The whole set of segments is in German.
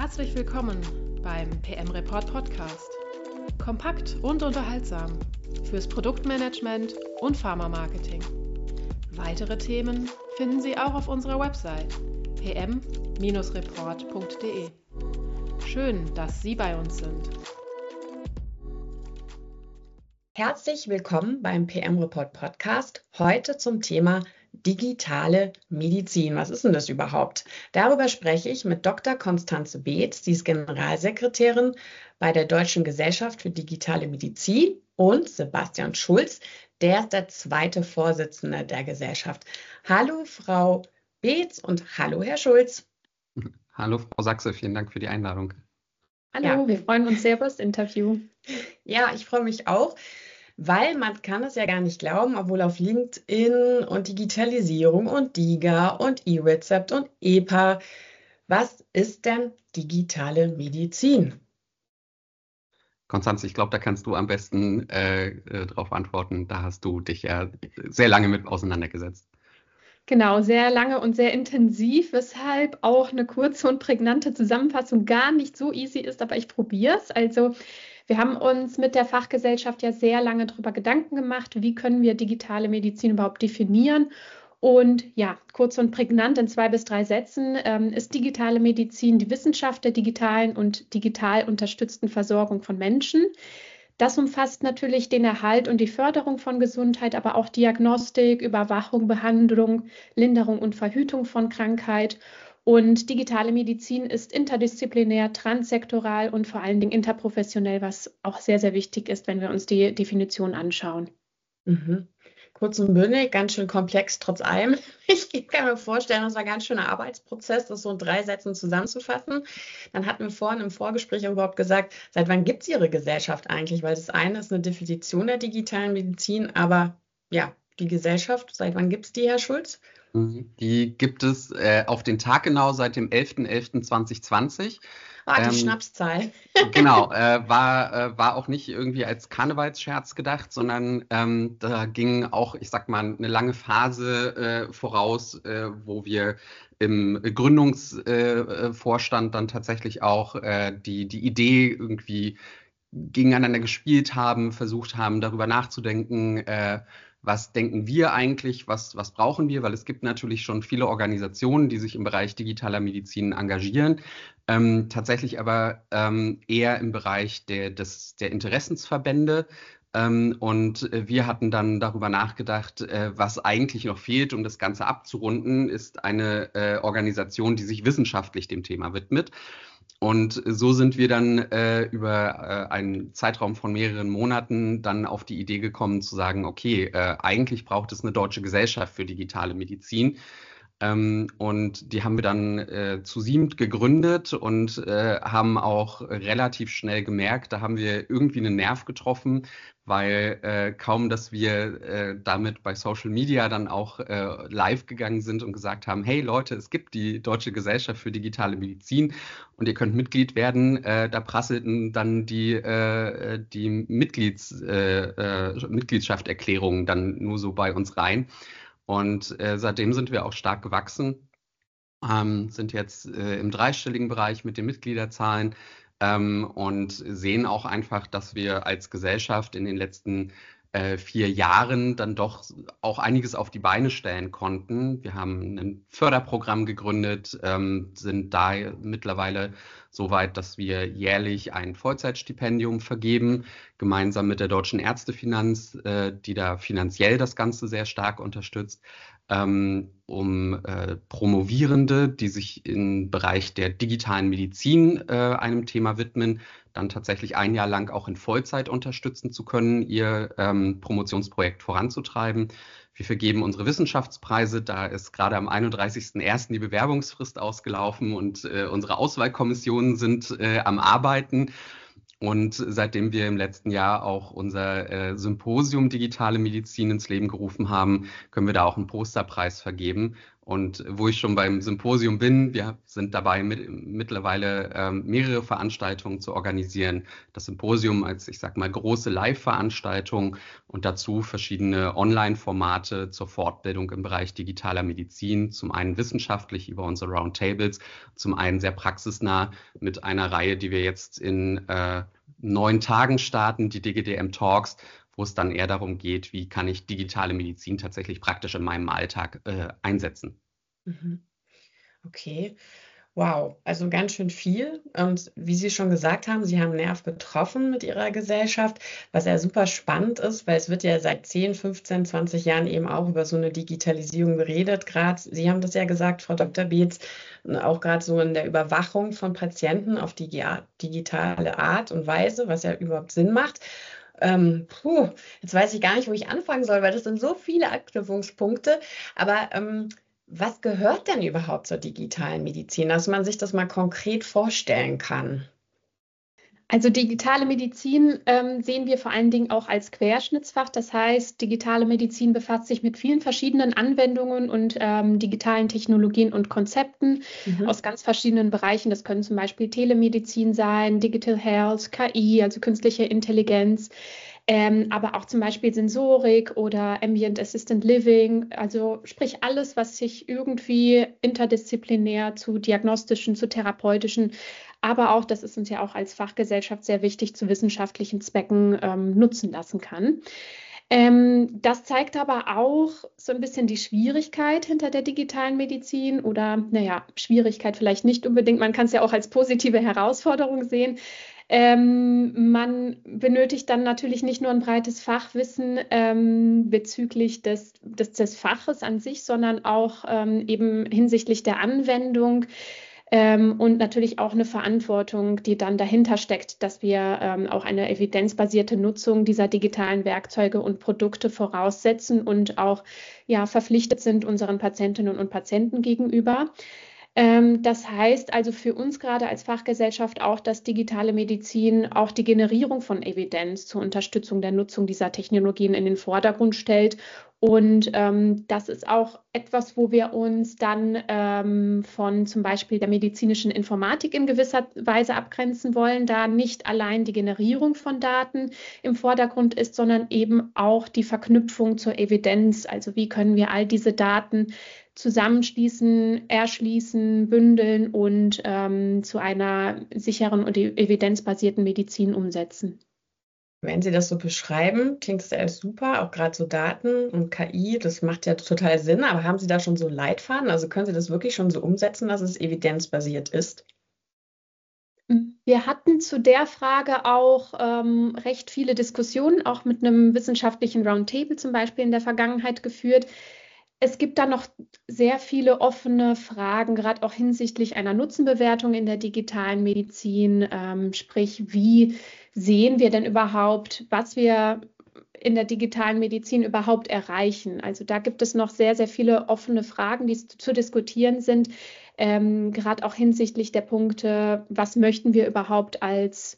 Herzlich willkommen beim PM Report Podcast. Kompakt und unterhaltsam fürs Produktmanagement und Pharma-Marketing. Weitere Themen finden Sie auch auf unserer Website pm-report.de. Schön, dass Sie bei uns sind. Herzlich willkommen beim PM Report Podcast. Heute zum Thema digitale Medizin. Was ist denn das überhaupt? Darüber spreche ich mit Dr. Constanze Beetz, die ist Generalsekretärin bei der Deutschen Gesellschaft für digitale Medizin, und Sebastian Schulz, der ist der zweite Vorsitzende der Gesellschaft. Hallo Frau Beetz und hallo Herr Schulz. Hallo Frau Sachse, vielen Dank für die Einladung. Hallo, wir freuen uns sehr über das Interview. Ja, ich freue mich auch, weil man kann es ja gar nicht glauben, obwohl auf LinkedIn und Digitalisierung und DiGA und eRezept und EPA. Was ist denn digitale Medizin? Konstanze, ich glaube, da kannst du am besten darauf antworten. Da hast du dich ja sehr lange mit auseinandergesetzt. Genau, sehr lange und sehr intensiv, weshalb auch eine kurze und prägnante Zusammenfassung gar nicht so easy ist, aber ich probiere es. Also wir haben uns mit der Fachgesellschaft ja sehr lange darüber Gedanken gemacht, wie können wir digitale Medizin überhaupt definieren. Und ja, kurz und prägnant in 2 bis 3 Sätzen ist digitale Medizin die Wissenschaft der digitalen und digital unterstützten Versorgung von Menschen. Das umfasst natürlich den Erhalt und die Förderung von Gesundheit, aber auch Diagnostik, Überwachung, Behandlung, Linderung und Verhütung von Krankheit. Und digitale Medizin ist interdisziplinär, transsektoral und vor allen Dingen interprofessionell, was auch sehr, sehr wichtig ist, wenn wir uns die Definition anschauen. Mhm. Kurz und bündig, ganz schön komplex trotz allem. Ich kann mir vorstellen, das war ein ganz schöner Arbeitsprozess, das so in 3 Sätzen zusammenzufassen. Dann hatten wir vorhin im Vorgespräch überhaupt gesagt, seit wann gibt es Ihre Gesellschaft eigentlich? Weil das eine ist eine Definition der digitalen Medizin, aber ja, die Gesellschaft, seit wann gibt es die, Herr Schulz? Die gibt es auf den Tag genau seit dem 11.11.2020. Die Schnapszahl. Genau, war auch nicht irgendwie als Karnevalsscherz gedacht, sondern da ging auch, ich sag mal, eine lange Phase voraus, wo wir im Gründungsvorstand dann tatsächlich auch die Idee irgendwie gegeneinander gespielt haben, versucht haben, darüber nachzudenken, was denken wir eigentlich, was brauchen wir, weil es gibt natürlich schon viele Organisationen, die sich im Bereich digitaler Medizin engagieren, tatsächlich aber eher im Bereich der Interessensverbände. Und wir hatten dann darüber nachgedacht, was eigentlich noch fehlt, um das Ganze abzurunden, ist eine Organisation, die sich wissenschaftlich dem Thema widmet. Und so sind wir dann über einen Zeitraum von mehreren Monaten dann auf die Idee gekommen zu sagen, okay, eigentlich braucht es eine deutsche Gesellschaft für digitale Medizin. Und die haben wir dann zu 7 gegründet und haben auch relativ schnell gemerkt, da haben wir irgendwie einen Nerv getroffen, weil kaum, dass wir damit bei Social Media dann auch live gegangen sind und gesagt haben, hey Leute, es gibt die Deutsche Gesellschaft für digitale Medizin und ihr könnt Mitglied werden, da prasselten dann die Mitgliedschafterklärungen dann nur so bei uns rein. Und seitdem sind wir auch stark gewachsen, sind jetzt im 3-stelligen Bereich mit den Mitgliederzahlen und sehen auch einfach, dass wir als Gesellschaft in den letzten 4 Jahren dann doch auch einiges auf die Beine stellen konnten. Wir haben ein Förderprogramm gegründet, sind da mittlerweile so weit, dass wir jährlich ein Vollzeitstipendium vergeben, gemeinsam mit der Deutschen Ärztefinanz, die da finanziell das Ganze sehr stark unterstützt, um Promovierende, die sich im Bereich der digitalen Medizin einem Thema widmen, dann tatsächlich 1 Jahr lang auch in Vollzeit unterstützen zu können, ihr Promotionsprojekt voranzutreiben. Wir vergeben unsere Wissenschaftspreise. Da ist gerade am 31.01. die Bewerbungsfrist ausgelaufen und unsere Auswahlkommissionen sind am Arbeiten. Und seitdem wir im letzten Jahr auch unser Symposium Digitale Medizin ins Leben gerufen haben, können wir da auch einen Posterpreis vergeben. Und wo ich schon beim Symposium bin, wir sind dabei, mittlerweile mehrere Veranstaltungen zu organisieren. Das Symposium als, ich sag mal, große Live-Veranstaltung und dazu verschiedene Online-Formate zur Fortbildung im Bereich digitaler Medizin. Zum einen wissenschaftlich über unsere Roundtables, zum einen sehr praxisnah mit einer Reihe, die wir jetzt in 9 Tagen starten, die DGDM Talks, wo es dann eher darum geht, wie kann ich digitale Medizin tatsächlich praktisch in meinem Alltag einsetzen. Okay, wow, also ganz schön viel. Und wie Sie schon gesagt haben, Sie haben Nerv getroffen mit Ihrer Gesellschaft, was ja super spannend ist, weil es wird ja seit 10, 15, 20 Jahren eben auch über so eine Digitalisierung geredet. Gerade, Sie haben das ja gesagt, Frau Dr. Beetz, auch gerade so in der Überwachung von Patienten auf digitale Art und Weise, was ja überhaupt Sinn macht. Jetzt weiß ich gar nicht, wo ich anfangen soll, weil das sind so viele Anknüpfungspunkte. Aber was gehört denn überhaupt zur digitalen Medizin, dass man sich das mal konkret vorstellen kann? Also digitale Medizin sehen wir vor allen Dingen auch als Querschnittsfach. Das heißt, digitale Medizin befasst sich mit vielen verschiedenen Anwendungen und digitalen Technologien und Konzepten aus ganz verschiedenen Bereichen. Das können zum Beispiel Telemedizin sein, Digital Health, KI, also künstliche Intelligenz, aber auch zum Beispiel Sensorik oder Ambient Assistant Living. Also sprich alles, was sich irgendwie interdisziplinär zu diagnostischen, zu therapeutischen, aber auch, das ist uns ja auch als Fachgesellschaft sehr wichtig, zu wissenschaftlichen Zwecken nutzen lassen kann. Das zeigt aber auch so ein bisschen die Schwierigkeit hinter der digitalen Medizin oder, naja, Schwierigkeit vielleicht nicht unbedingt. Man kann es ja auch als positive Herausforderung sehen. Man benötigt dann natürlich nicht nur ein breites Fachwissen bezüglich des Faches an sich, sondern auch eben hinsichtlich der Anwendung. Und natürlich auch eine Verantwortung, die dann dahinter steckt, dass wir auch eine evidenzbasierte Nutzung dieser digitalen Werkzeuge und Produkte voraussetzen und auch verpflichtet sind unseren Patientinnen und Patienten gegenüber. Das heißt also für uns gerade als Fachgesellschaft auch, dass digitale Medizin auch die Generierung von Evidenz zur Unterstützung der Nutzung dieser Technologien in den Vordergrund stellt. Und das ist auch etwas, wo wir uns dann von zum Beispiel der medizinischen Informatik in gewisser Weise abgrenzen wollen, da nicht allein die Generierung von Daten im Vordergrund ist, sondern eben auch die Verknüpfung zur Evidenz. Also wie können wir all diese Daten zusammenschließen, erschließen, bündeln und zu einer sicheren und evidenzbasierten Medizin umsetzen. Wenn Sie das so beschreiben, klingt es alles super, auch gerade so Daten und KI, das macht ja total Sinn, aber haben Sie da schon so Leitfaden? Also können Sie das wirklich schon so umsetzen, dass es evidenzbasiert ist? Wir hatten zu der Frage auch recht viele Diskussionen, auch mit einem wissenschaftlichen Roundtable zum Beispiel in der Vergangenheit geführt. Es gibt da noch sehr viele offene Fragen, gerade auch hinsichtlich einer Nutzenbewertung in der digitalen Medizin. Sprich, wie sehen wir denn überhaupt, was wir in der digitalen Medizin überhaupt erreichen? Also da gibt es noch sehr, sehr viele offene Fragen, die zu diskutieren sind. Gerade auch hinsichtlich der Punkte, was möchten wir überhaupt als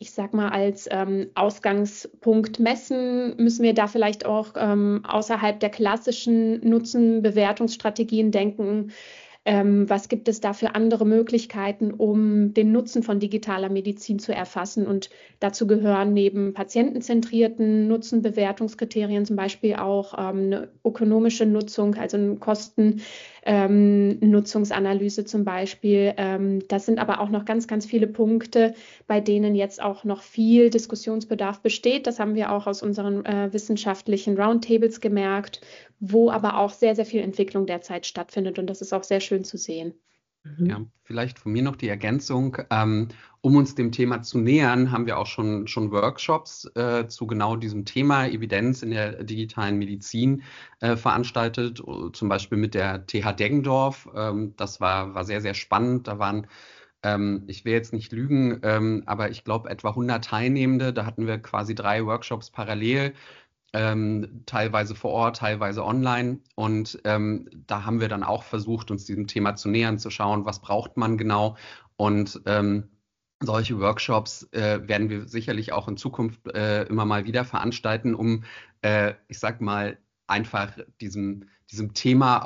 Ausgangspunkt messen, müssen wir da vielleicht auch außerhalb der klassischen Nutzenbewertungsstrategien denken. Was gibt es da für andere Möglichkeiten, um den Nutzen von digitaler Medizin zu erfassen? Und dazu gehören neben patientenzentrierten Nutzenbewertungskriterien zum Beispiel auch eine ökonomische Nutzung, also eine Kostennutzungsanalyse zum Beispiel. Das sind aber auch noch ganz, ganz viele Punkte, bei denen jetzt auch noch viel Diskussionsbedarf besteht. Das haben wir auch aus unseren wissenschaftlichen Roundtables gemerkt, wo aber auch sehr, sehr viel Entwicklung derzeit stattfindet. Und das ist auch sehr schön zu sehen. Ja, vielleicht von mir noch die Ergänzung. Um uns dem Thema zu nähern, haben wir auch schon Workshops zu genau diesem Thema Evidenz in der digitalen Medizin veranstaltet, zum Beispiel mit der TH Deggendorf. Das war sehr, sehr spannend. Da waren, ich will jetzt nicht lügen, aber ich glaube etwa 100 Teilnehmende. Da hatten wir quasi 3 Workshops parallel. Teilweise vor Ort, teilweise online. Und da haben wir dann auch versucht, uns diesem Thema zu nähern, zu schauen, was braucht man genau. Und solche Workshops werden wir sicherlich auch in Zukunft immer mal wieder veranstalten, um, ich sag mal, einfach diesem Thema auch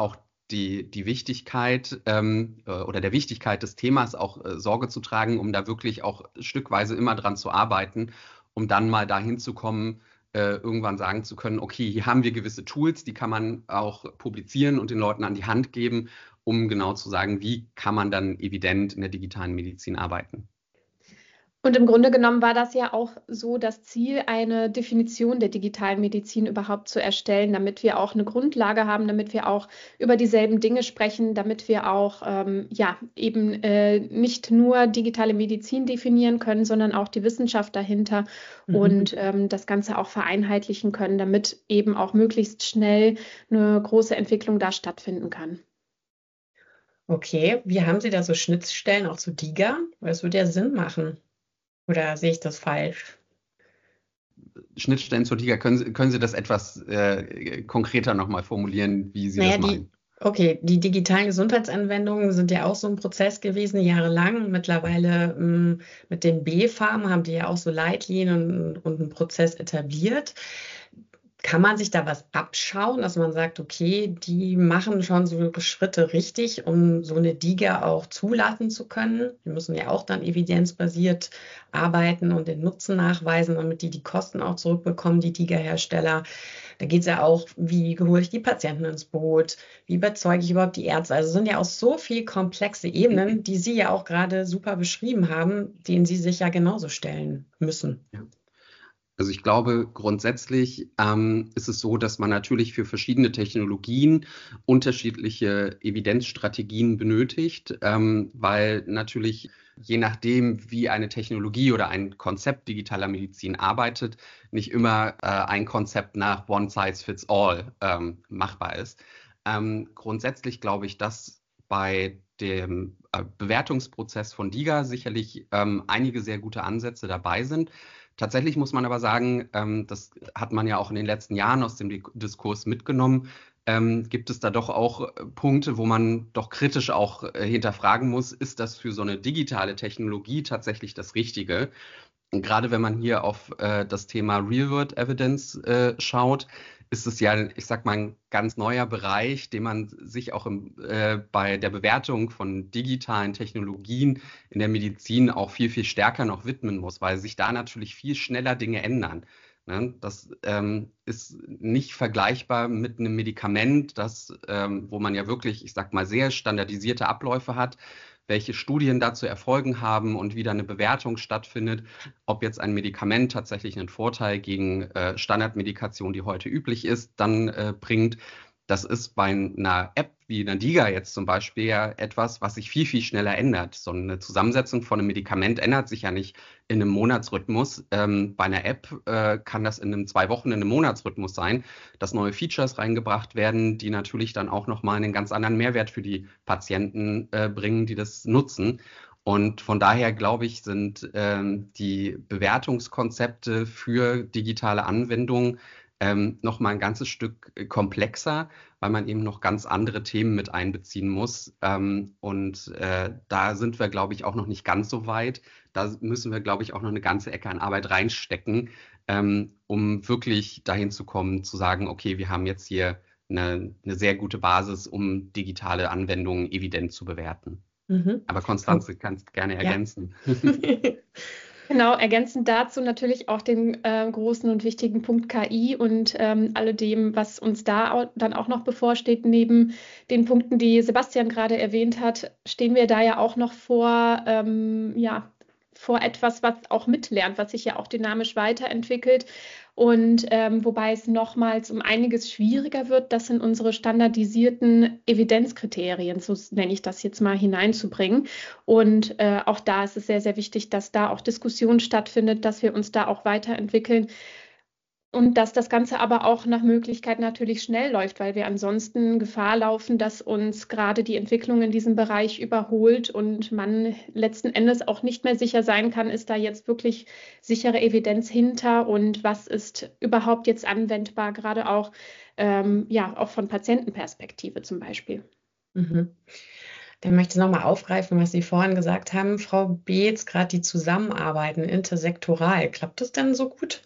die Wichtigkeit oder der Wichtigkeit des Themas auch Sorge zu tragen, um da wirklich auch stückweise immer dran zu arbeiten, um dann mal dahin zu kommen, irgendwann sagen zu können, okay, hier haben wir gewisse Tools, die kann man auch publizieren und den Leuten an die Hand geben, um genau zu sagen, wie kann man dann evident in der digitalen Medizin arbeiten. Und im Grunde genommen war das ja auch so das Ziel, eine Definition der digitalen Medizin überhaupt zu erstellen, damit wir auch eine Grundlage haben, damit wir auch über dieselben Dinge sprechen, damit wir auch eben nicht nur digitale Medizin definieren können, sondern auch die Wissenschaft dahinter und das Ganze auch vereinheitlichen können, damit eben auch möglichst schnell eine große Entwicklung da stattfinden kann. Okay, wie haben Sie da so Schnittstellen auch zu DIGA? Weil es würde ja Sinn machen. Oder sehe ich das falsch? Schnittstellen zur DIGA, können Sie das etwas konkreter nochmal formulieren, wie Sie das meinen? Die digitalen Gesundheitsanwendungen sind ja auch so ein Prozess gewesen, jahrelang. Mittlerweile mit den BfArM haben die ja auch so Leitlinien und einen Prozess etabliert. Kann man sich da was abschauen, dass man sagt, okay, die machen schon so Schritte richtig, um so eine DIGA auch zulassen zu können? Die müssen ja auch dann evidenzbasiert arbeiten und den Nutzen nachweisen, damit die Kosten auch zurückbekommen, die DIGA-Hersteller. Da geht es ja auch, wie hole ich die Patienten ins Boot? Wie überzeuge ich überhaupt die Ärzte? Also es sind ja auch so viele komplexe Ebenen, die Sie ja auch gerade super beschrieben haben, denen Sie sich ja genauso stellen müssen. Ja. Also ich glaube, grundsätzlich ist es so, dass man natürlich für verschiedene Technologien unterschiedliche Evidenzstrategien benötigt, weil natürlich je nachdem, wie eine Technologie oder ein Konzept digitaler Medizin arbeitet, nicht immer ein Konzept nach One Size Fits All machbar ist. Grundsätzlich glaube ich, dass bei dem Bewertungsprozess von DIGA sicherlich einige sehr gute Ansätze dabei sind. Tatsächlich muss man aber sagen, das hat man ja auch in den letzten Jahren aus dem Diskurs mitgenommen, gibt es da doch auch Punkte, wo man doch kritisch auch hinterfragen muss, ist das für so eine digitale Technologie tatsächlich das Richtige? Und gerade wenn man hier auf das Thema Real-World Evidence schaut, ist es ja, ich sag mal, ein ganz neuer Bereich, den man sich auch bei der Bewertung von digitalen Technologien in der Medizin auch viel, viel stärker noch widmen muss, weil sich da natürlich viel schneller Dinge ändern. Ne? Das ist nicht vergleichbar mit einem Medikament, wo man ja wirklich, ich sag mal, sehr standardisierte Abläufe hat, welche Studien dazu erfolgen haben und wie da eine Bewertung stattfindet, ob jetzt ein Medikament tatsächlich einen Vorteil gegen Standardmedikation, die heute üblich ist, dann bringt. Das ist bei einer App wie einer DIGA jetzt zum Beispiel ja etwas, was sich viel, viel schneller ändert. So eine Zusammensetzung von einem Medikament ändert sich ja nicht in einem Monatsrhythmus. Bei einer App kann das in einem 2 Wochen, in einem Monatsrhythmus sein, dass neue Features reingebracht werden, die natürlich dann auch nochmal einen ganz anderen Mehrwert für die Patienten bringen, die das nutzen. Und von daher, glaube ich, sind die Bewertungskonzepte für digitale Anwendungen noch mal ein ganzes Stück komplexer, weil man eben noch ganz andere Themen mit einbeziehen muss. Da sind wir, glaube ich, auch noch nicht ganz so weit. Da müssen wir, glaube ich, auch noch eine ganze Ecke an Arbeit reinstecken, um wirklich dahin zu kommen, zu sagen, okay, wir haben jetzt hier eine sehr gute Basis, um digitale Anwendungen evident zu bewerten. Aber Constanze, kannst gerne ergänzen. Ja. Genau, ergänzend dazu natürlich auch den großen und wichtigen Punkt KI und alledem, was uns da dann auch noch bevorsteht. Neben den Punkten, die Sebastian gerade erwähnt hat, stehen wir da ja auch noch vor etwas, was auch mitlernt, was sich ja auch dynamisch weiterentwickelt. Und wobei es nochmals um einiges schwieriger wird, das in unsere standardisierten Evidenzkriterien, so nenne ich das jetzt mal, hineinzubringen. Und auch da ist es sehr, sehr wichtig, dass da auch Diskussion stattfindet, dass wir uns da auch weiterentwickeln. Und dass das Ganze aber auch nach Möglichkeit natürlich schnell läuft, weil wir ansonsten Gefahr laufen, dass uns gerade die Entwicklung in diesem Bereich überholt und man letzten Endes auch nicht mehr sicher sein kann, ist da jetzt wirklich sichere Evidenz hinter und was ist überhaupt jetzt anwendbar, gerade auch, auch von Patientenperspektive zum Beispiel. Mhm. Dann möchte ich nochmal aufgreifen, was Sie vorhin gesagt haben, Frau Beetz, gerade die Zusammenarbeiten intersektoral. Klappt das denn so gut?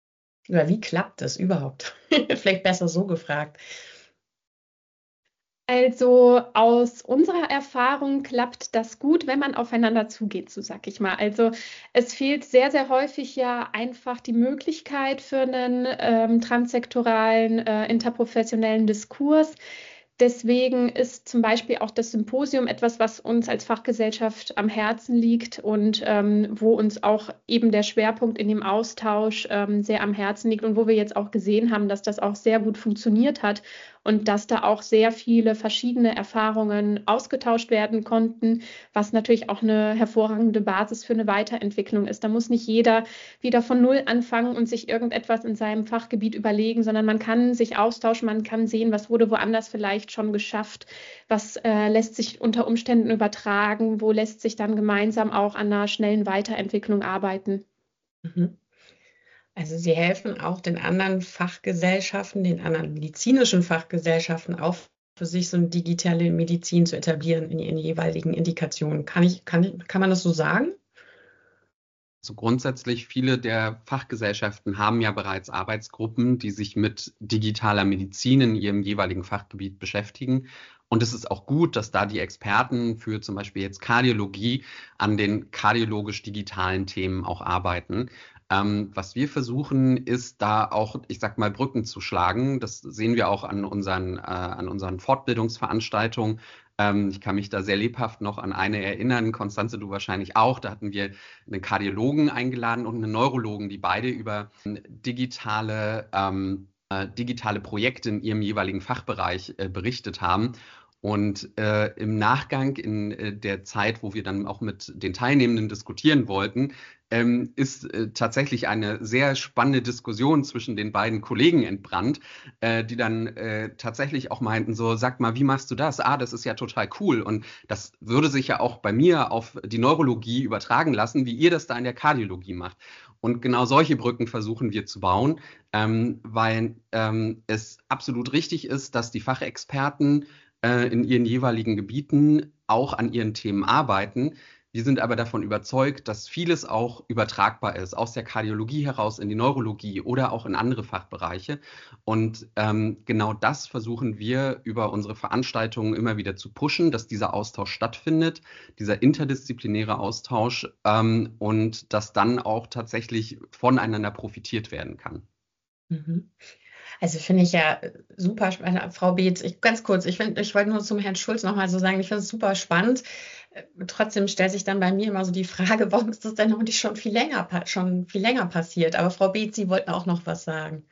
Oder wie klappt das überhaupt? Vielleicht besser so gefragt. Also aus unserer Erfahrung klappt das gut, wenn man aufeinander zugeht, so sag ich mal. Also es fehlt sehr, sehr häufig ja einfach die Möglichkeit für einen transsektoralen, interprofessionellen Diskurs. Deswegen ist zum Beispiel auch das Symposium etwas, was uns als Fachgesellschaft am Herzen liegt und wo uns auch eben der Schwerpunkt in dem Austausch sehr am Herzen liegt und wo wir jetzt auch gesehen haben, dass das auch sehr gut funktioniert hat und dass da auch sehr viele verschiedene Erfahrungen ausgetauscht werden konnten, was natürlich auch eine hervorragende Basis für eine Weiterentwicklung ist. Da muss nicht jeder wieder von Null anfangen und sich irgendetwas in seinem Fachgebiet überlegen, sondern man kann sich austauschen, man kann sehen, was wurde woanders vielleicht schon geschafft, was lässt sich unter Umständen übertragen, wo lässt sich dann gemeinsam auch an einer schnellen Weiterentwicklung arbeiten. Mhm. Also Sie helfen auch den anderen Fachgesellschaften, den anderen medizinischen Fachgesellschaften auch für sich so eine digitale Medizin zu etablieren in ihren jeweiligen Indikationen. Kann man das so sagen? Also grundsätzlich, viele der Fachgesellschaften haben ja bereits Arbeitsgruppen, die sich mit digitaler Medizin in ihrem jeweiligen Fachgebiet beschäftigen. Und es ist auch gut, dass da die Experten für zum Beispiel jetzt Kardiologie an den kardiologisch-digitalen Themen auch arbeiten. Was wir versuchen, ist da auch, ich sag mal, Brücken zu schlagen. Das sehen wir auch an unseren Fortbildungsveranstaltungen. Ich kann mich da sehr lebhaft noch an eine erinnern, Konstanze, du wahrscheinlich auch. Da hatten wir einen Kardiologen eingeladen und einen Neurologen, die beide über digitale Projekte in ihrem jeweiligen Fachbereich berichtet haben. Und im Nachgang in der Zeit, wo wir dann auch mit den Teilnehmenden diskutieren wollten, ist tatsächlich eine sehr spannende Diskussion zwischen den beiden Kollegen entbrannt, die dann tatsächlich auch meinten, so, sag mal, wie machst du das? Ah, das ist ja total cool. Und das würde sich ja auch bei mir auf die Neurologie übertragen lassen, wie ihr das da in der Kardiologie macht. Und genau solche Brücken versuchen wir zu bauen, weil es absolut richtig ist, dass die Fachexperten in ihren jeweiligen Gebieten auch an ihren Themen arbeiten. Wir sind aber davon überzeugt, dass vieles auch übertragbar ist, aus der Kardiologie heraus in die Neurologie oder auch in andere Fachbereiche. Und genau das versuchen wir über unsere Veranstaltungen immer wieder zu pushen, dass dieser Austausch stattfindet, dieser interdisziplinäre Austausch und dass dann auch tatsächlich voneinander profitiert werden kann. Mhm. Also finde ich ja super spannend, Frau Beetz. Ganz kurz, ich wollte nur zum Herrn Schulz nochmal so sagen, ich finde es super spannend. Trotzdem stellt sich dann bei mir immer so die Frage, warum ist das denn noch nicht schon viel länger passiert? Aber Frau Beetz, Sie wollten auch noch was sagen.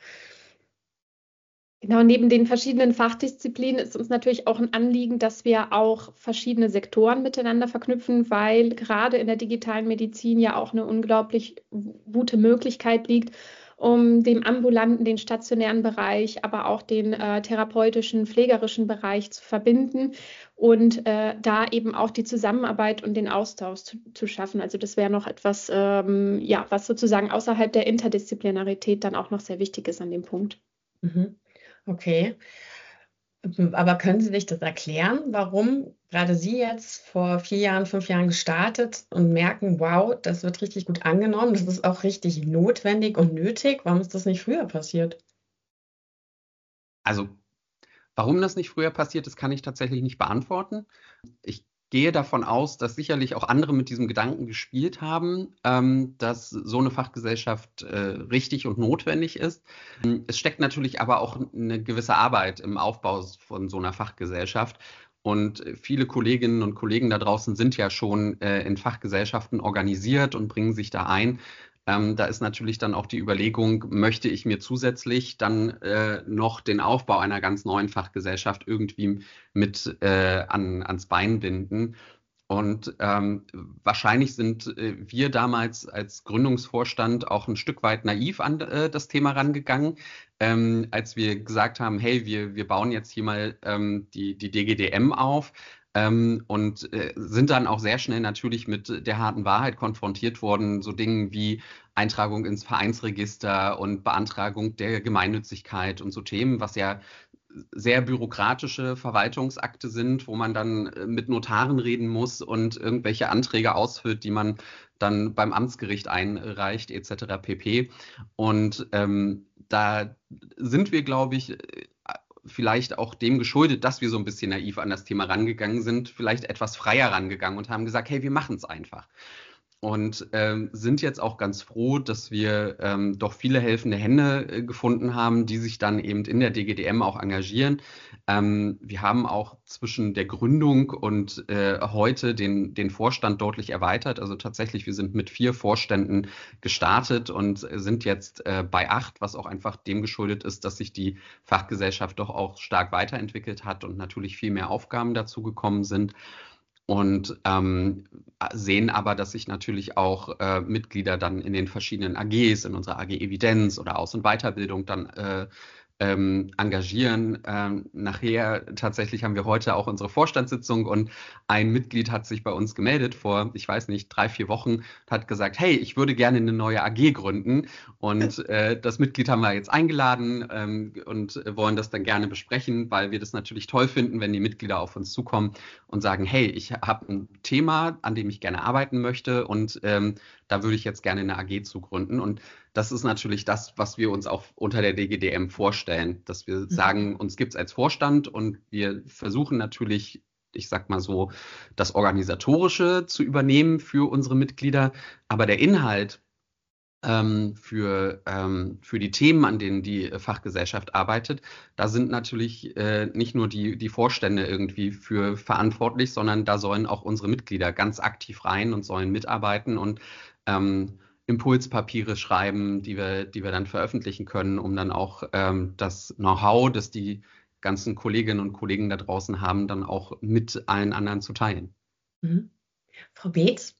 Genau, neben den verschiedenen Fachdisziplinen ist uns natürlich auch ein Anliegen, dass wir auch verschiedene Sektoren miteinander verknüpfen, weil gerade in der digitalen Medizin ja auch eine unglaublich gute Möglichkeit liegt, um den ambulanten, den stationären Bereich, aber auch den therapeutischen, pflegerischen Bereich zu verbinden und da eben auch die Zusammenarbeit und den Austausch zu schaffen. Also das wäre noch etwas, was sozusagen außerhalb der Interdisziplinarität dann auch noch sehr wichtig ist an dem Punkt. Mhm. Okay. Aber können Sie sich das erklären, warum gerade Sie jetzt vor 4 Jahren, 5 Jahren gestartet und merken, wow, das wird richtig gut angenommen, das ist auch richtig notwendig und nötig? Warum ist das nicht früher passiert? Also, warum das nicht früher passiert ist, kann ich tatsächlich nicht beantworten. Ich gehe davon aus, dass sicherlich auch andere mit diesem Gedanken gespielt haben, dass so eine Fachgesellschaft richtig und notwendig ist. Es steckt natürlich aber auch eine gewisse Arbeit im Aufbau von so einer Fachgesellschaft. Und viele Kolleginnen und Kollegen da draußen sind ja schon in Fachgesellschaften organisiert und bringen sich da ein. Da ist natürlich dann auch die Überlegung, möchte ich mir zusätzlich dann noch den Aufbau einer ganz neuen Fachgesellschaft irgendwie mit ans Bein binden. Und wahrscheinlich sind wir damals als Gründungsvorstand auch ein Stück weit naiv an das Thema rangegangen, als wir gesagt haben, hey, wir bauen jetzt hier mal die DGDM auf. Und sind dann auch sehr schnell natürlich mit der harten Wahrheit konfrontiert worden, so Dingen wie Eintragung ins Vereinsregister und Beantragung der Gemeinnützigkeit und so Themen, was ja sehr bürokratische Verwaltungsakte sind, wo man dann mit Notaren reden muss und irgendwelche Anträge ausfüllt, die man dann beim Amtsgericht einreicht, etc. pp. Und da sind wir, glaube ich, vielleicht auch dem geschuldet, dass wir so ein bisschen naiv an das Thema rangegangen sind, vielleicht etwas freier rangegangen und haben gesagt, hey, wir machen es einfach. Und sind jetzt auch ganz froh, dass wir doch viele helfende Hände gefunden haben, die sich dann eben in der DGDM auch engagieren. Wir haben auch zwischen der Gründung und heute den Vorstand deutlich erweitert. Also tatsächlich, wir sind mit 4 Vorständen gestartet und sind jetzt bei 8, was auch einfach dem geschuldet ist, dass sich die Fachgesellschaft doch auch stark weiterentwickelt hat und natürlich viel mehr Aufgaben dazu gekommen sind. Und sehen aber, dass sich natürlich auch Mitglieder dann in den verschiedenen AGs, in unserer AG Evidenz oder Aus- und Weiterbildung dann engagieren. Nachher tatsächlich haben wir heute auch unsere Vorstandssitzung und ein Mitglied hat sich bei uns gemeldet vor, ich weiß nicht, 3-4 Wochen, hat gesagt, hey, ich würde gerne eine neue AG gründen und das Mitglied haben wir jetzt eingeladen und wollen das dann gerne besprechen, weil wir das natürlich toll finden, wenn die Mitglieder auf uns zukommen und sagen, hey, ich habe ein Thema, an dem ich gerne arbeiten möchte und da würde ich jetzt gerne eine AG zu gründen. Und das ist natürlich das, was wir uns auch unter der DGDM vorstellen, dass wir sagen, uns gibt es als Vorstand und wir versuchen natürlich, ich sag mal so, das Organisatorische zu übernehmen für unsere Mitglieder, aber der Inhalt für die Themen, an denen die Fachgesellschaft arbeitet, da sind natürlich nicht nur die Vorstände irgendwie für verantwortlich, sondern da sollen auch unsere Mitglieder ganz aktiv rein und sollen mitarbeiten und Impulspapiere schreiben, die wir dann veröffentlichen können, um dann auch das Know-how, das die ganzen Kolleginnen und Kollegen da draußen haben, dann auch mit allen anderen zu teilen. Mhm. Frau Beetz?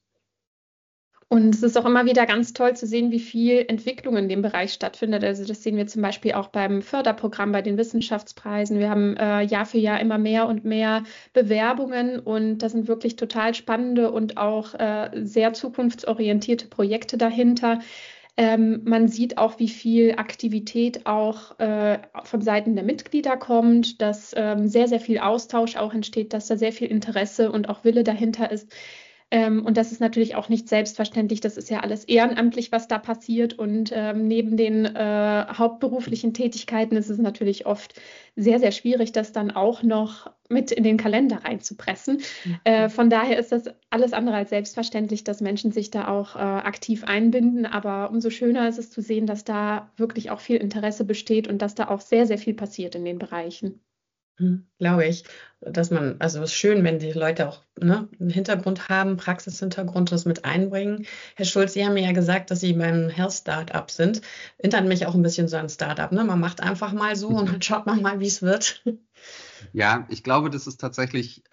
Und es ist auch immer wieder ganz toll zu sehen, wie viel Entwicklung in dem Bereich stattfindet. Also das sehen wir zum Beispiel auch beim Förderprogramm, bei den Wissenschaftspreisen. Wir haben Jahr für Jahr immer mehr und mehr Bewerbungen und da sind wirklich total spannende und auch sehr zukunftsorientierte Projekte dahinter. Man sieht auch, wie viel Aktivität auch von Seiten der Mitglieder kommt, dass sehr, sehr viel Austausch auch entsteht, dass da sehr viel Interesse und auch Wille dahinter ist. Und das ist natürlich auch nicht selbstverständlich. Das ist ja alles ehrenamtlich, was da passiert. Und neben den hauptberuflichen Tätigkeiten ist es natürlich oft sehr, sehr schwierig, das dann auch noch mit in den Kalender reinzupressen. Von daher ist das alles andere als selbstverständlich, dass Menschen sich da auch aktiv einbinden. Aber umso schöner ist es zu sehen, dass da wirklich auch viel Interesse besteht und dass da auch sehr, sehr viel passiert in den Bereichen. Glaube ich, also es ist schön, wenn die Leute auch einen Hintergrund haben, Praxishintergrund, das mit einbringen. Herr Schulz, Sie haben mir ja gesagt, dass Sie beim Health Startup sind. Erinnert mich auch ein bisschen so an Startup, ne? Man macht einfach mal so und dann schaut man mal, wie es wird. Ja, ich glaube, das ist tatsächlich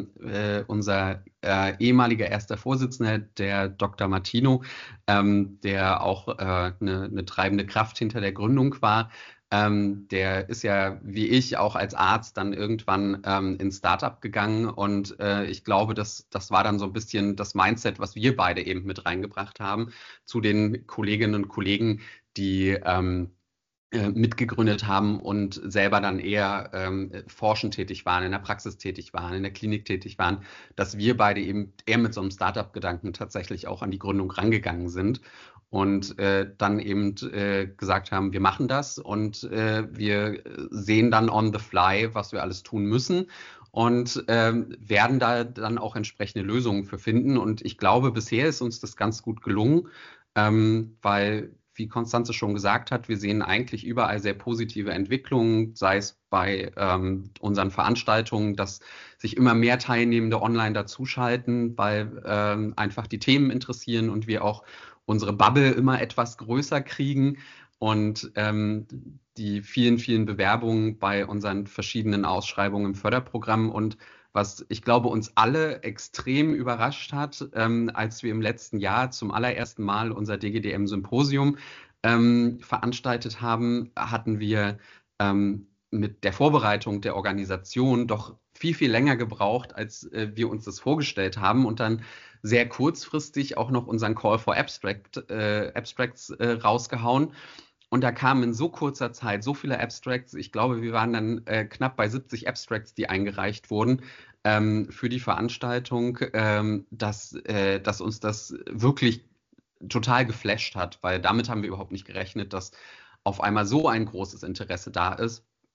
unser ehemaliger erster Vorsitzender, der Dr. Martino, der auch eine treibende Kraft hinter der Gründung war. Der ist ja, wie ich, auch als Arzt dann irgendwann ins Startup gegangen und ich glaube, das war dann so ein bisschen das Mindset, was wir beide eben mit reingebracht haben zu den Kolleginnen und Kollegen, die mitgegründet haben und selber dann eher forschend tätig waren, in der Praxis tätig waren, in der Klinik tätig waren, dass wir beide eben eher mit so einem Startup-Gedanken tatsächlich auch an die Gründung rangegangen sind und dann eben gesagt haben, wir machen das und wir sehen dann on the fly, was wir alles tun müssen und werden da dann auch entsprechende Lösungen für finden. Und ich glaube, bisher ist uns das ganz gut gelungen, weil, wie Constanze schon gesagt hat, wir sehen eigentlich überall sehr positive Entwicklungen, sei es bei unseren Veranstaltungen, dass sich immer mehr Teilnehmende online dazuschalten, weil einfach die Themen interessieren und wir auch unsere Bubble immer etwas größer kriegen und die vielen, vielen Bewerbungen bei unseren verschiedenen Ausschreibungen im Förderprogramm und was ich glaube uns alle extrem überrascht hat, als wir im letzten Jahr zum allerersten Mal unser DGDM-Symposium veranstaltet haben, hatten wir mit der Vorbereitung der Organisation doch viel, viel länger gebraucht, als wir uns das vorgestellt haben und dann sehr kurzfristig auch noch unseren Call for Abstracts rausgehauen. Und da kamen in so kurzer Zeit so viele Abstracts. Ich glaube, wir waren dann knapp bei 70 Abstracts, die eingereicht wurden für die Veranstaltung, dass uns das wirklich total geflasht hat, weil damit haben wir überhaupt nicht gerechnet, dass auf einmal so ein großes Interesse da ist.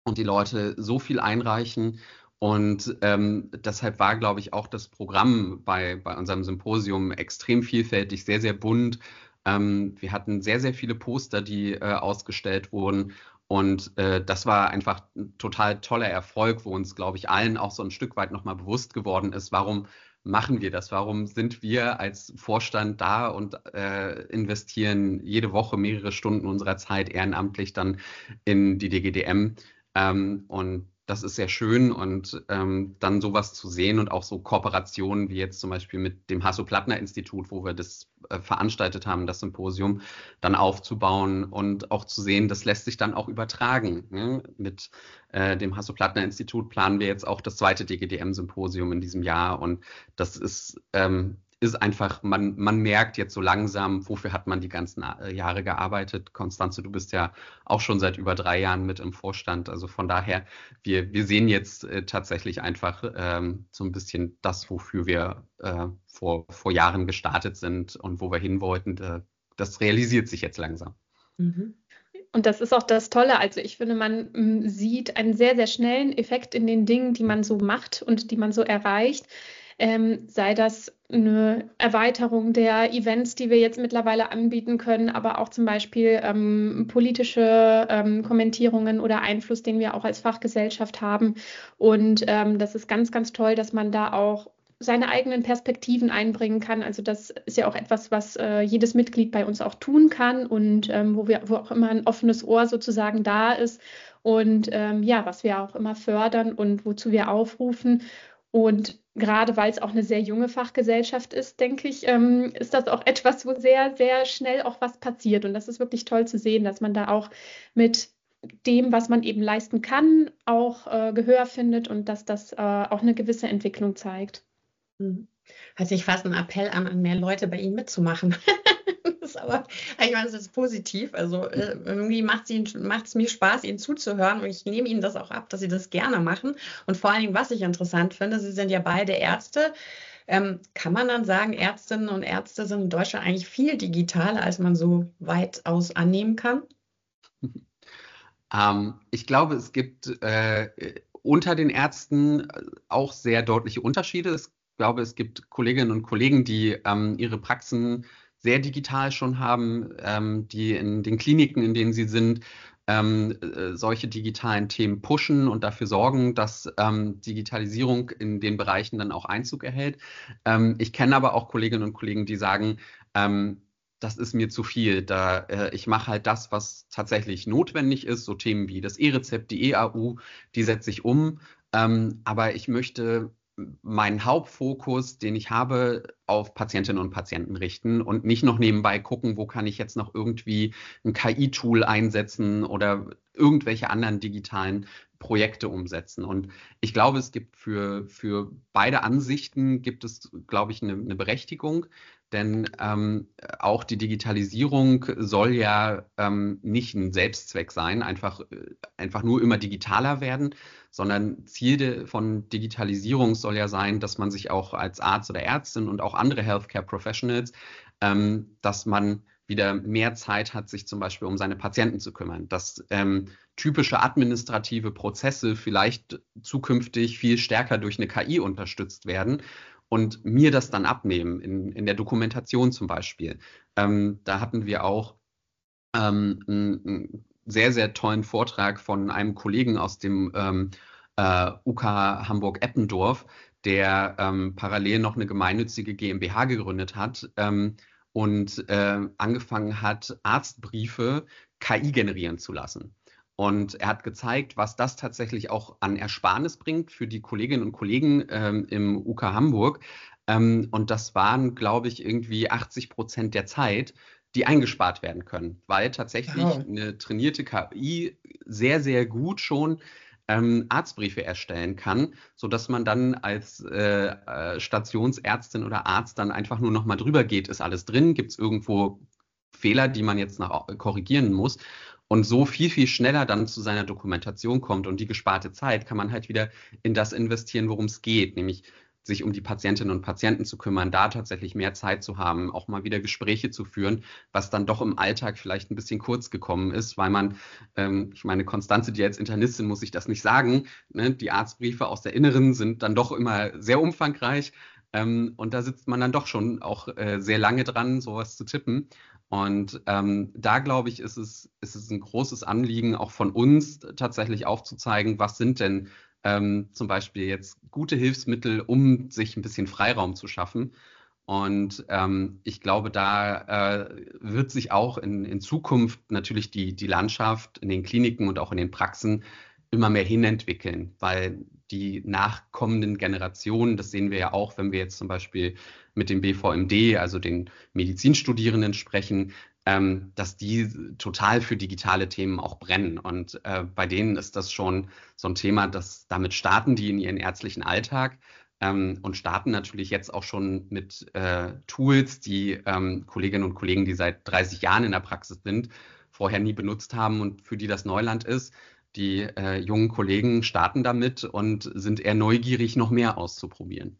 und die Leute so viel einreichen. Und deshalb war, glaube ich, auch das Programm bei unserem Symposium extrem vielfältig, sehr, sehr bunt. Wir hatten sehr, sehr viele Poster, die ausgestellt wurden. Und das war einfach ein total toller Erfolg, wo uns, glaube ich, allen auch so ein Stück weit nochmal bewusst geworden ist, warum machen wir das? Warum sind wir als Vorstand da und investieren jede Woche mehrere Stunden unserer Zeit ehrenamtlich dann in die DGDM? Und das ist sehr schön und dann sowas zu sehen und auch so Kooperationen wie jetzt zum Beispiel mit dem Hasso-Plattner-Institut, wo wir das veranstaltet haben, das Symposium, dann aufzubauen und auch zu sehen, das lässt sich dann auch übertragen. Ne? Mit dem Hasso-Plattner-Institut planen wir jetzt auch das zweite DGDM-Symposium in diesem Jahr und das ist einfach, man merkt jetzt so langsam, wofür hat man die ganzen Jahre gearbeitet. Constanze, du bist ja auch schon seit über 3 Jahren mit im Vorstand. Also von daher, wir sehen jetzt tatsächlich einfach so ein bisschen das, wofür wir vor Jahren gestartet sind und wo wir hin wollten. Das realisiert sich jetzt langsam. Mhm. Und das ist auch das Tolle. Also ich finde, man sieht einen sehr, sehr schnellen Effekt in den Dingen, die man so macht und die man so erreicht. Sei das eine Erweiterung der Events, die wir jetzt mittlerweile anbieten können, aber auch zum Beispiel politische Kommentierungen oder Einfluss, den wir auch als Fachgesellschaft haben. Und das ist ganz, ganz toll, dass man da auch seine eigenen Perspektiven einbringen kann. Also das ist ja auch etwas, was jedes Mitglied bei uns auch tun kann und wo auch immer ein offenes Ohr sozusagen da ist und was wir auch immer fördern und wozu wir aufrufen. Und gerade weil es auch eine sehr junge Fachgesellschaft ist, denke ich, ist das auch etwas, wo sehr, sehr schnell auch was passiert. Und das ist wirklich toll zu sehen, dass man da auch mit dem, was man eben leisten kann, auch Gehör findet und dass das auch eine gewisse Entwicklung zeigt. Hört sich fast ein Appell an mehr Leute bei Ihnen mitzumachen. Ich meine, das ist positiv. Also irgendwie macht es mir Spaß, Ihnen zuzuhören und ich nehme Ihnen das auch ab, dass Sie das gerne machen. Und vor allen Dingen, was ich interessant finde, Sie sind ja beide Ärzte. Kann man dann sagen, Ärztinnen und Ärzte sind in Deutschland eigentlich viel digitaler, als man so weitaus annehmen kann? Ich glaube, es gibt unter den Ärzten auch sehr deutliche Unterschiede. Ich glaube, es gibt Kolleginnen und Kollegen, die ihre Praxen sehr digital schon haben, die in den Kliniken, in denen sie sind, solche digitalen Themen pushen und dafür sorgen, dass Digitalisierung in den Bereichen dann auch Einzug erhält. Ich kenne aber auch Kolleginnen und Kollegen, die sagen, das ist mir zu viel. Ich mache halt das, was tatsächlich notwendig ist, so Themen wie das E-Rezept, die EAU, die setze ich um. Aber ich möchte meinen Hauptfokus, den ich habe, auf Patientinnen und Patienten richten und nicht noch nebenbei gucken, wo kann ich jetzt noch irgendwie ein KI-Tool einsetzen oder irgendwelche anderen digitalen Projekte umsetzen. Und ich glaube, es gibt für beide Ansichten gibt es, glaube ich, eine Berechtigung. Denn auch die Digitalisierung soll ja nicht ein Selbstzweck sein, einfach nur immer digitaler werden, sondern Ziel von Digitalisierung soll ja sein, dass man sich auch als Arzt oder Ärztin und auch andere Healthcare Professionals, dass man wieder mehr Zeit hat, sich zum Beispiel um seine Patienten zu kümmern, dass typische administrative Prozesse vielleicht zukünftig viel stärker durch eine KI unterstützt werden und mir das dann abnehmen, in der Dokumentation zum Beispiel. Da hatten wir auch einen sehr, sehr tollen Vortrag von einem Kollegen aus dem UK Hamburg-Eppendorf, der parallel noch eine gemeinnützige GmbH gegründet hat und angefangen hat, Arztbriefe KI generieren zu lassen. Und er hat gezeigt, was das tatsächlich auch an Ersparnis bringt für die Kolleginnen und Kollegen im UK Hamburg. Und das waren, glaube ich, irgendwie 80% der Zeit, die eingespart werden können, weil tatsächlich eine trainierte KI sehr, sehr gut schon Arztbriefe erstellen kann, sodass man dann als Stationsärztin oder Arzt dann einfach nur noch mal drüber geht, ist alles drin, gibt es irgendwo Fehler, die man jetzt noch korrigieren muss. Und so viel, viel schneller dann zu seiner Dokumentation kommt und die gesparte Zeit kann man halt wieder in das investieren, worum es geht, nämlich sich um die Patientinnen und Patienten zu kümmern, da tatsächlich mehr Zeit zu haben, auch mal wieder Gespräche zu führen, was dann doch im Alltag vielleicht ein bisschen kurz gekommen ist, weil man, ich meine, Constanze, die als Internistin muss ich das nicht sagen, ne? Die Arztbriefe aus der Inneren sind dann doch immer sehr umfangreich. Und da sitzt man dann doch schon auch sehr lange dran, sowas zu tippen. Und da, glaube ich, ist es ein großes Anliegen, auch von uns tatsächlich aufzuzeigen, was sind denn zum Beispiel jetzt gute Hilfsmittel, um sich ein bisschen Freiraum zu schaffen. Und ich glaube, da wird sich auch in Zukunft natürlich die Landschaft in den Kliniken und auch in den Praxen immer mehr hinentwickeln, weil die nachkommenden Generationen, das sehen wir ja auch, wenn wir jetzt zum Beispiel mit dem BVMD, also den Medizinstudierenden sprechen, dass die total für digitale Themen auch brennen. Und bei denen ist das schon so ein Thema, damit starten die in ihren ärztlichen Alltag und starten natürlich jetzt auch schon mit Tools, die Kolleginnen und Kollegen, die seit 30 Jahren in der Praxis sind, vorher nie benutzt haben und für die das Neuland ist. Die jungen Kollegen starten damit und sind eher neugierig, noch mehr auszuprobieren.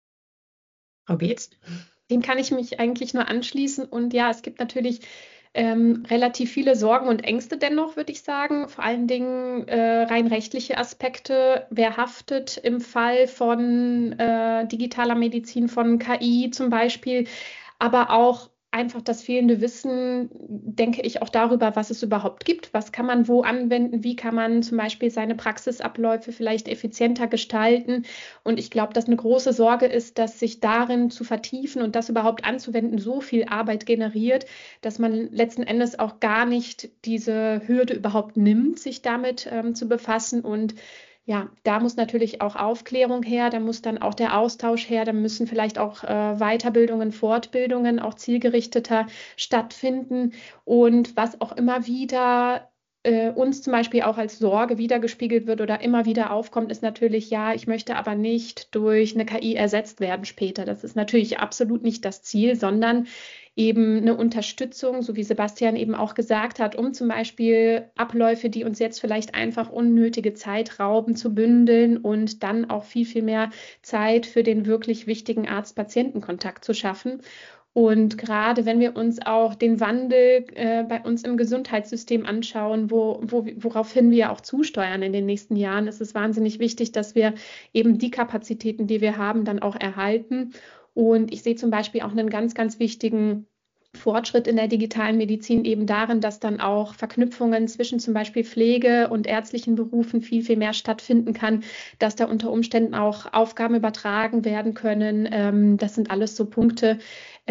Frau Beetz? Dem kann ich mich eigentlich nur anschließen. Und ja, es gibt natürlich relativ viele Sorgen und Ängste dennoch, würde ich sagen. Vor allen Dingen rein rechtliche Aspekte. Wer haftet im Fall von digitaler Medizin, von KI zum Beispiel, aber auch einfach das fehlende Wissen, denke ich, auch darüber, was es überhaupt gibt, was kann man wo anwenden, wie kann man zum Beispiel seine Praxisabläufe vielleicht effizienter gestalten. Und ich glaube, dass eine große Sorge ist, dass sich darin zu vertiefen und das überhaupt anzuwenden so viel Arbeit generiert, dass man letzten Endes auch gar nicht diese Hürde überhaupt nimmt, sich damit zu befassen. Und ja, da muss natürlich auch Aufklärung her, da muss dann auch der Austausch her, da müssen vielleicht auch Weiterbildungen, Fortbildungen auch zielgerichteter stattfinden. Und was auch immer wieder uns zum Beispiel auch als Sorge wiedergespiegelt wird oder immer wieder aufkommt, ist natürlich, ja, ich möchte aber nicht durch eine KI ersetzt werden später. Das ist natürlich absolut nicht das Ziel, sondern eben eine Unterstützung, so wie Sebastian eben auch gesagt hat, um zum Beispiel Abläufe, die uns jetzt vielleicht einfach unnötige Zeit rauben, zu bündeln und dann auch viel, viel mehr Zeit für den wirklich wichtigen Arzt-Patienten-Kontakt zu schaffen. Und gerade wenn wir uns auch den Wandel bei uns im Gesundheitssystem anschauen, woraufhin wir auch zusteuern in den nächsten Jahren, ist es wahnsinnig wichtig, dass wir eben die Kapazitäten, die wir haben, dann auch erhalten. Und ich sehe zum Beispiel auch einen ganz, ganz wichtigen Fortschritt in der digitalen Medizin eben darin, dass dann auch Verknüpfungen zwischen zum Beispiel Pflege und ärztlichen Berufen viel, viel mehr stattfinden kann, dass da unter Umständen auch Aufgaben übertragen werden können. Das sind alles so Punkte,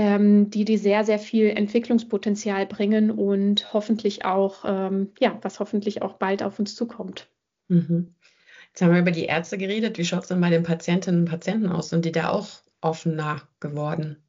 die sehr, sehr viel Entwicklungspotenzial bringen und hoffentlich auch, was hoffentlich auch bald auf uns zukommt. Mhm. Jetzt haben wir über die Ärzte geredet. Wie schaut es denn bei den Patientinnen und Patienten aus? Sind die da auch offener geworden?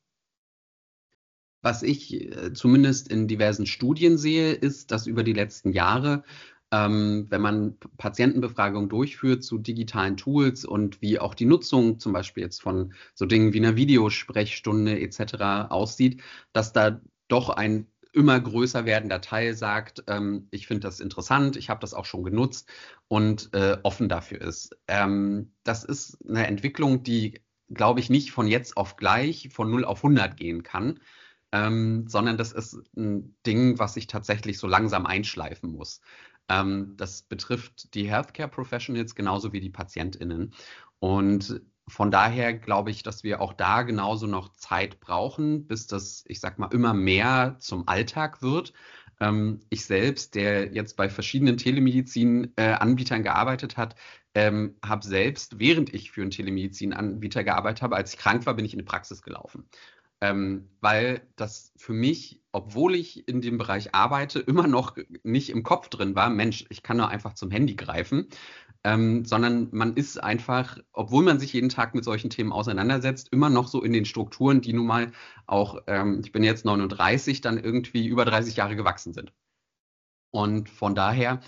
Was ich zumindest in diversen Studien sehe, ist, dass über die letzten Jahre, wenn man Patientenbefragungen durchführt zu digitalen Tools und wie auch die Nutzung zum Beispiel jetzt von so Dingen wie einer Videosprechstunde etc. aussieht, dass da doch ein immer größer werdender Teil sagt, ich finde das interessant, ich habe das auch schon genutzt und offen dafür ist. Das ist eine Entwicklung, die, glaube ich, nicht von jetzt auf gleich von 0 auf 100 gehen kann. Sondern das ist ein Ding, was sich tatsächlich so langsam einschleifen muss. Das betrifft die Healthcare Professionals genauso wie die PatientInnen. Und von daher glaube ich, dass wir auch da genauso noch Zeit brauchen, bis das, ich sag mal, immer mehr zum Alltag wird. Ich selbst, der jetzt bei verschiedenen Telemedizin-Anbietern gearbeitet hat, habe selbst, während ich für einen Telemedizin-Anbieter gearbeitet habe, als ich krank war, bin ich in die Praxis gelaufen. Weil das für mich, obwohl ich in dem Bereich arbeite, immer noch nicht im Kopf drin war, Mensch, ich kann nur einfach zum Handy greifen, sondern man ist einfach, obwohl man sich jeden Tag mit solchen Themen auseinandersetzt, immer noch so in den Strukturen, die nun mal auch, ich bin jetzt 39, dann irgendwie über 30 Jahre gewachsen sind. Und von daher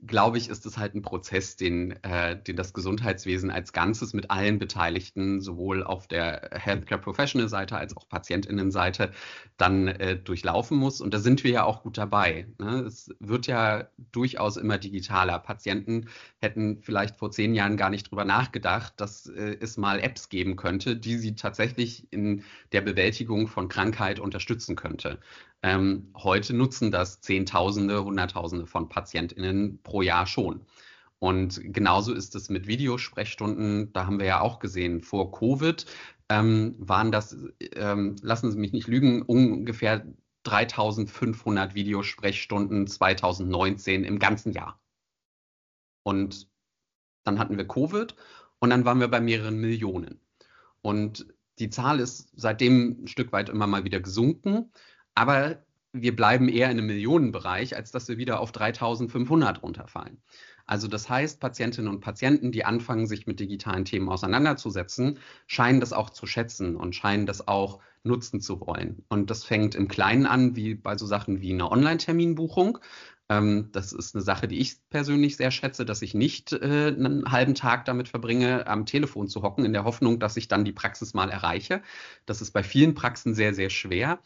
glaube ich, ist es halt ein Prozess, den das Gesundheitswesen als Ganzes mit allen Beteiligten, sowohl auf der Healthcare Professional Seite als auch PatientInnen-Seite, dann durchlaufen muss. Und da sind wir ja auch gut dabei. Ne? Es wird ja durchaus immer digitaler. Patienten hätten vielleicht vor 10 Jahren gar nicht drüber nachgedacht, dass es mal Apps geben könnte, die sie tatsächlich in der Bewältigung von Krankheit unterstützen könnte. Heute nutzen das Zehntausende, Hunderttausende von PatientInnen pro Jahr schon. Und genauso ist es mit Videosprechstunden. Da haben wir ja auch gesehen, vor Covid waren das, lassen Sie mich nicht lügen, ungefähr 3.500 Videosprechstunden 2019 im ganzen Jahr. Und dann hatten wir Covid und dann waren wir bei mehreren Millionen. Und die Zahl ist seitdem ein Stück weit immer mal wieder gesunken. Aber wir bleiben eher in einem Millionenbereich, als dass wir wieder auf 3.500 runterfallen. Also das heißt, Patientinnen und Patienten, die anfangen, sich mit digitalen Themen auseinanderzusetzen, scheinen das auch zu schätzen und scheinen das auch nutzen zu wollen. Und das fängt im Kleinen an, wie bei so Sachen wie einer Online-Terminbuchung. Das ist eine Sache, die ich persönlich sehr schätze, dass ich nicht einen halben Tag damit verbringe, am Telefon zu hocken, in der Hoffnung, dass ich dann die Praxis mal erreiche. Das ist bei vielen Praxen sehr, sehr schwer.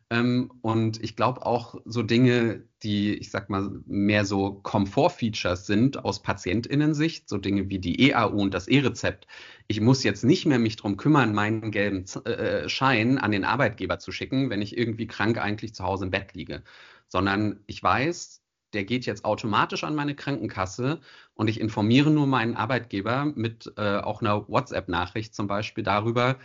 Und ich glaube auch so Dinge, die, ich sag mal, mehr so Komfort-Features sind aus PatientInnen-Sicht, so Dinge wie die EAU und das E-Rezept. Ich muss jetzt nicht mehr mich drum kümmern, meinen gelben Schein an den Arbeitgeber zu schicken, wenn ich irgendwie krank eigentlich zu Hause im Bett liege, sondern ich weiß, der geht jetzt automatisch an meine Krankenkasse und ich informiere nur meinen Arbeitgeber mit auch einer WhatsApp-Nachricht zum Beispiel darüber,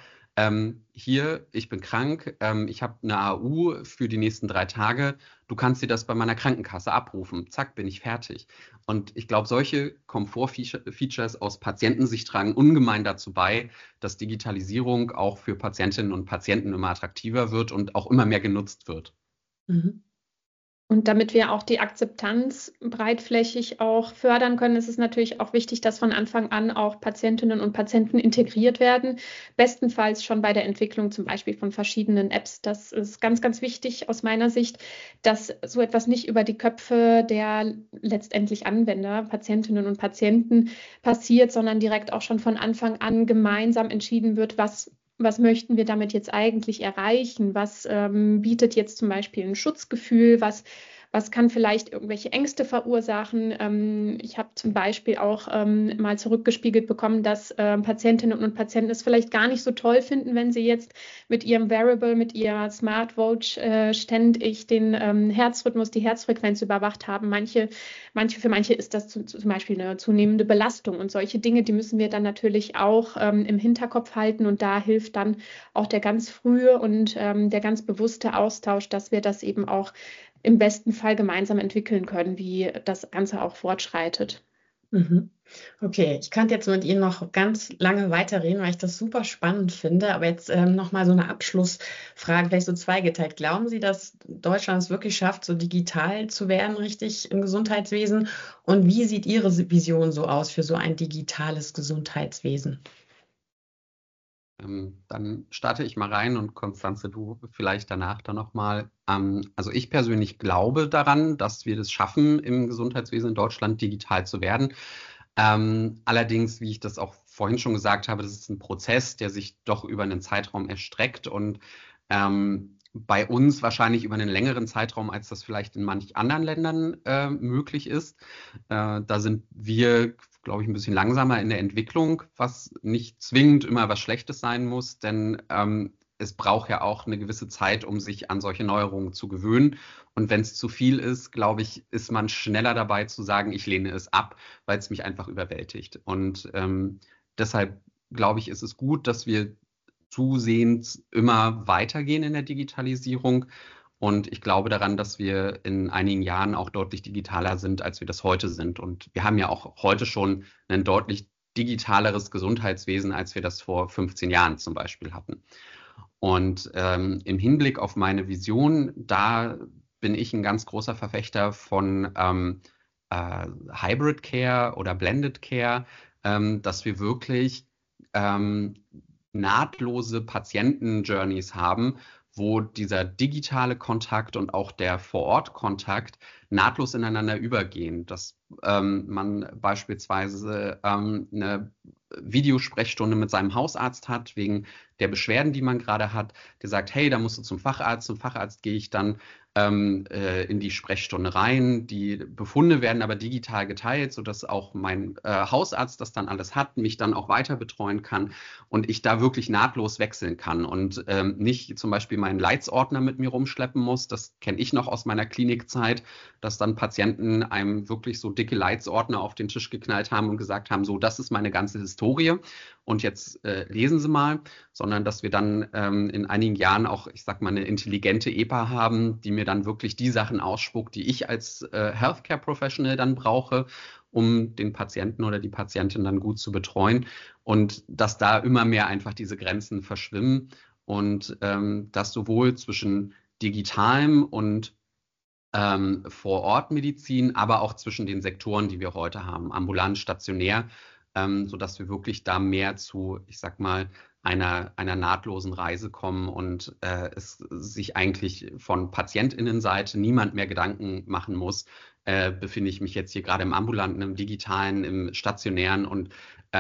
hier, ich bin krank, ich habe eine AU für die nächsten 3 Tage, du kannst dir das bei meiner Krankenkasse abrufen, zack, bin ich fertig. Und ich glaube, solche Komfort-Features aus Patientensicht tragen ungemein dazu bei, dass Digitalisierung auch für Patientinnen und Patienten immer attraktiver wird und auch immer mehr genutzt wird. Mhm. Und damit wir auch die Akzeptanz breitflächig auch fördern können, ist es natürlich auch wichtig, dass von Anfang an auch Patientinnen und Patienten integriert werden. Bestenfalls schon bei der Entwicklung zum Beispiel von verschiedenen Apps. Das ist ganz, ganz wichtig aus meiner Sicht, dass so etwas nicht über die Köpfe der letztendlich Anwender, Patientinnen und Patienten passiert, sondern direkt auch schon von Anfang an gemeinsam entschieden wird, was möchten wir damit jetzt eigentlich erreichen? Was bietet jetzt zum Beispiel ein Schutzgefühl? Was kann vielleicht irgendwelche Ängste verursachen? Ich habe zum Beispiel auch mal zurückgespiegelt bekommen, dass Patientinnen und Patienten es vielleicht gar nicht so toll finden, wenn sie jetzt mit ihrem Wearable, mit ihrer Smartwatch ständig den Herzrhythmus, die Herzfrequenz überwacht haben. Für manche ist das zum Beispiel eine zunehmende Belastung. Und solche Dinge, die müssen wir dann natürlich auch im Hinterkopf halten. Und da hilft dann auch der ganz frühe und der ganz bewusste Austausch, dass wir das eben auch im besten Fall gemeinsam entwickeln können, wie das Ganze auch fortschreitet. Mhm. Okay, ich könnte jetzt mit Ihnen noch ganz lange weiterreden, weil ich das super spannend finde. Aber jetzt nochmal so eine Abschlussfrage, vielleicht so zweigeteilt. Glauben Sie, dass Deutschland es wirklich schafft, so digital zu werden, richtig im Gesundheitswesen? Und wie sieht Ihre Vision so aus für so ein digitales Gesundheitswesen? Dann starte ich mal rein und Konstanze, du vielleicht danach dann nochmal. Also ich persönlich glaube daran, dass wir das schaffen, im Gesundheitswesen in Deutschland digital zu werden. Allerdings, wie ich das auch vorhin schon gesagt habe, das ist ein Prozess, der sich doch über einen Zeitraum erstreckt und bei uns wahrscheinlich über einen längeren Zeitraum, als das vielleicht in manch anderen Ländern möglich ist. Da sind wir, glaube ich, ein bisschen langsamer in der Entwicklung, was nicht zwingend immer was Schlechtes sein muss, denn es braucht ja auch eine gewisse Zeit, um sich an solche Neuerungen zu gewöhnen. Und wenn es zu viel ist, glaube ich, ist man schneller dabei zu sagen, ich lehne es ab, weil es mich einfach überwältigt. Und deshalb, glaube ich, ist es gut, dass wir zusehends immer weitergehen in der Digitalisierung. Und ich glaube daran, dass wir in einigen Jahren auch deutlich digitaler sind, als wir das heute sind. Und wir haben ja auch heute schon ein deutlich digitaleres Gesundheitswesen, als wir das vor 15 Jahren zum Beispiel hatten. Und im Hinblick auf meine Vision, da bin ich ein ganz großer Verfechter von Hybrid Care oder Blended Care, dass wir wirklich nahtlose Patienten-Journeys haben, wo dieser digitale Kontakt und auch der Vor-Ort-Kontakt nahtlos ineinander übergehen, dass man beispielsweise eine Videosprechstunde mit seinem Hausarzt hat, wegen der Beschwerden, die man gerade hat, der sagt, hey, da musst du zum Facharzt. Zum Facharzt gehe ich dann in die Sprechstunde rein. Die Befunde werden aber digital geteilt, sodass auch mein Hausarzt das dann alles hat, mich dann auch weiter betreuen kann und ich da wirklich nahtlos wechseln kann und nicht zum Beispiel meinen Leitsordner mit mir rumschleppen muss. Das kenne ich noch aus meiner Klinikzeit, dass dann Patienten einem wirklich so dicke Leitsordner auf den Tisch geknallt haben und gesagt haben, so, das ist meine ganze Historie und jetzt lesen Sie mal, sondern dass wir dann in einigen Jahren auch, ich sag mal, eine intelligente EPA haben, die mir dann wirklich die Sachen ausspuckt, die ich als Healthcare Professional dann brauche, um den Patienten oder die Patientin dann gut zu betreuen und dass da immer mehr einfach diese Grenzen verschwimmen und dass sowohl zwischen digitalem und Vor-Ort-Medizin, aber auch zwischen den Sektoren, die wir heute haben, ambulant, stationär, sodass wir wirklich da mehr zu, ich sag mal, einer nahtlosen Reise kommen und es sich eigentlich von PatientInnenseite niemand mehr Gedanken machen muss, befinde ich mich jetzt hier gerade im ambulanten, im digitalen, im stationären und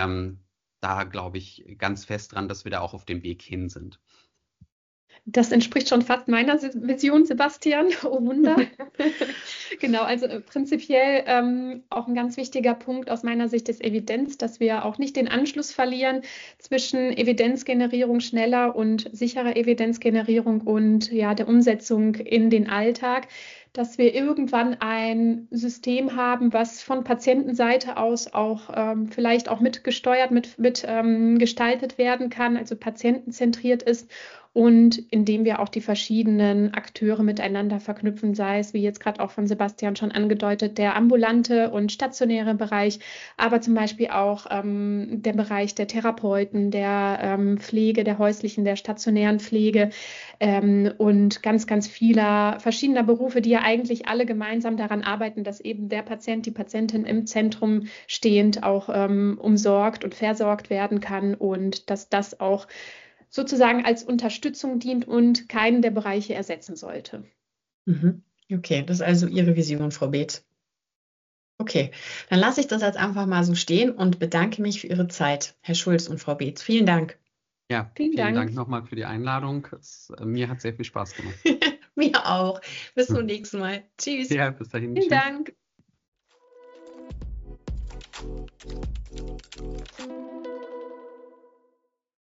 da glaube ich ganz fest dran, dass wir da auch auf dem Weg hin sind. Das entspricht schon fast meiner Vision, Sebastian. Oh Wunder. Genau, also prinzipiell auch ein ganz wichtiger Punkt aus meiner Sicht ist Evidenz, dass wir auch nicht den Anschluss verlieren zwischen Evidenzgenerierung schneller und sicherer Evidenzgenerierung und ja, der Umsetzung in den Alltag, dass wir irgendwann ein System haben, was von Patientenseite aus auch vielleicht auch mitgesteuert, gestaltet werden kann, also patientenzentriert ist und indem wir auch die verschiedenen Akteure miteinander verknüpfen, sei es, wie jetzt gerade auch von Sebastian schon angedeutet, der ambulante und stationäre Bereich, aber zum Beispiel auch der Bereich der Therapeuten, der Pflege, der häuslichen, der stationären Pflege und ganz, ganz vieler verschiedener Berufe, die ja eigentlich alle gemeinsam daran arbeiten, dass eben der Patient, die Patientin im Zentrum stehend auch umsorgt und versorgt werden kann und dass das auch sozusagen als Unterstützung dient und keinen der Bereiche ersetzen sollte. Okay, das ist also Ihre Vision, Frau Beetz. Okay, dann lasse ich das jetzt einfach mal so stehen und bedanke mich für Ihre Zeit, Herr Schulz und Frau Beetz. Vielen Dank. Ja, vielen Dank nochmal für die Einladung. Mir hat sehr viel Spaß gemacht. Mir auch. Bis zum nächsten Mal. Tschüss. Ja, bis dahin. Vielen Dank.